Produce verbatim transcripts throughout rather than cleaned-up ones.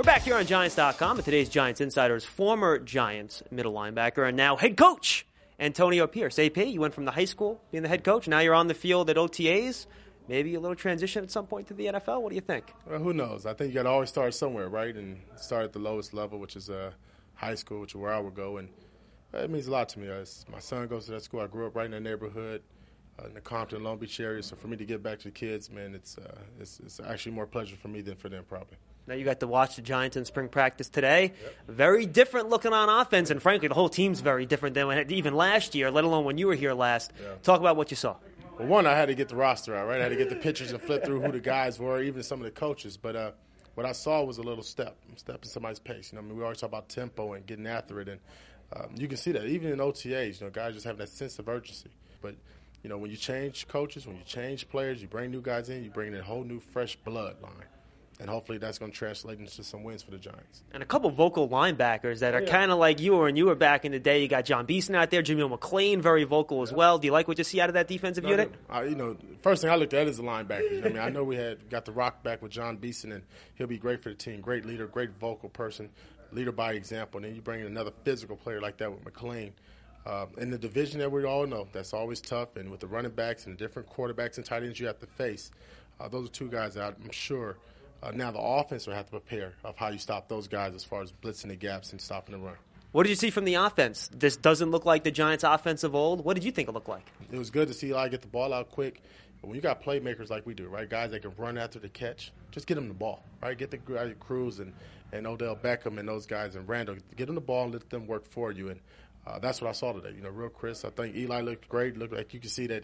back here on Giants dot com, and today's Giants Insider is former Giants middle linebacker and now head coach Antonio Pierce. A P, you went from the high school being the head coach, now you're on the field at O T As. Maybe a little transition at some point to the N F L. What do you think? Well, who knows? I think you got to always start somewhere, right? And start at the lowest level, which is uh, high school, which is where I would go. And it means a lot to me. As my son goes to that school. I grew up right in that neighborhood uh, in the Compton, Long Beach area. So for me to get back to the kids, man, it's, uh, it's it's actually more pleasure for me than for them probably. Now you got to watch the Giants in spring practice today. Yep. Very different looking on offense, and frankly, the whole team's very different than when, even last year, let alone when you were here last. Yeah. Talk about what you saw. Well, one, I had to get the roster out, right? I had to get the pictures and flip through who the guys were, even some of the coaches. But uh, what I saw was a little step, step in somebody's pace. You know, I mean, we always talk about tempo and getting after it, and um, you can see that even in O T As. You know, guys just have that sense of urgency. But you know, when you change coaches, when you change players, you bring new guys in, you bring in a whole new fresh bloodline. And hopefully that's going to translate into some wins for the Giants. And a couple vocal linebackers that are oh, yeah. kind of like you were when you were back in the day. You got John Beeson out there, Jameel McClain, very vocal as yeah. well. Do you like what you see out of that defensive no, unit? I, you know, first thing I looked at is the linebackers. I mean, I know we had got the rock back with John Beeson, and he'll be great for the team. Great leader, great vocal person, leader by example. And then you bring in another physical player like that with McClain. Uh, in the division that we all know, that's always tough. And with the running backs and the different quarterbacks and tight ends you have to face, uh, those are two guys that I'm sure – Uh, now the offense will have to prepare of how you stop those guys as far as blitzing the gaps and stopping the run. What did you see from the offense? This doesn't look like the Giants' offense of old. What did you think it looked like? It was good to see Eli get the ball out quick. But when you got playmakers like we do, right, guys that can run after the catch, just get them the ball, right? Get the guys, Cruz and, and Odell Beckham and those guys and Randall. Get them the ball and let them work for you. And uh, that's what I saw today. You know, real crisp. I think Eli looked great. Looked like you can see that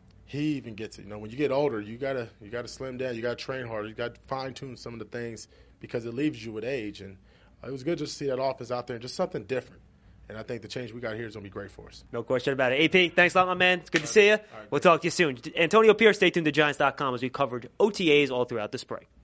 he even gets it. You know, when you get older, you gotta you gotta slim down. You gotta train harder. You gotta fine tune some of the things because it leaves you with age. And uh, it was good just to see that offense out there and just something different. And I think the change we got here is gonna be great for us. No question about it. A P, thanks a lot, my man. It's good to see you. Right, we'll talk to you soon. Antonio Pierce, stay tuned to Giants dot com as we covered O T As all throughout the spring.